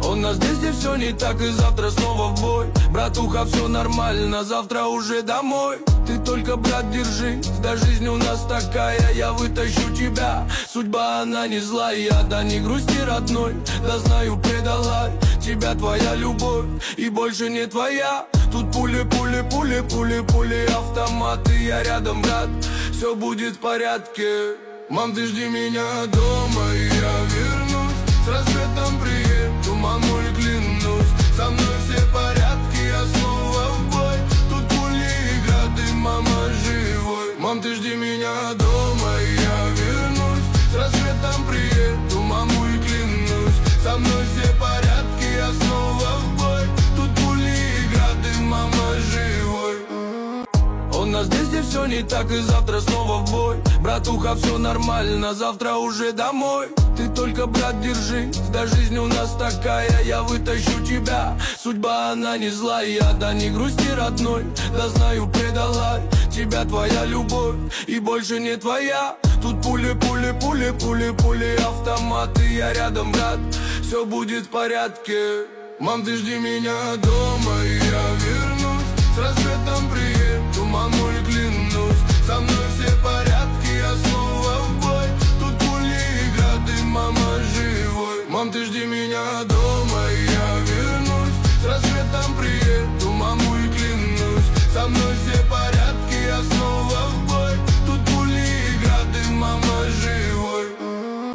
У нас здесь, где все не так, и завтра снова в бой. Братуха, все нормально, завтра уже домой. Ты только, брат, держись, да жизнь у нас такая. Я вытащу тебя, судьба она не злая. Да не грусти, родной, да знаю, предала тебя твоя любовь и больше не твоя. Тут пули, пули, пули, пули, пули, автоматы. Я рядом, брат, все будет в порядке. Мам, ты жди меня дома, и я вернусь. С рассветом приеду, мамуль, клянусь. Со мной все порядки, я снова в бой. Тут пули и грады, мама, живой. Мам, ты жди меня дома, и я вернусь. С рассветом приеду, мамуль, клянусь. Со мной все порядки, я снова в бой. Тут пули и грады, мама, живой. У нас здесь, где все не так, и завтра снова в бой. Братуха, все нормально, завтра уже домой. Ты только, брат, держись, да жизнь у нас такая. Я вытащу тебя, судьба она не злая. Да не грусти, родной, да знаю, предала тебя твоя любовь и больше не твоя. Тут пули, пули, пули, пули, пули, автоматы. Я рядом, брат, все будет в порядке. Мам, ты жди меня дома, и я вернусь. С рассветом приеду.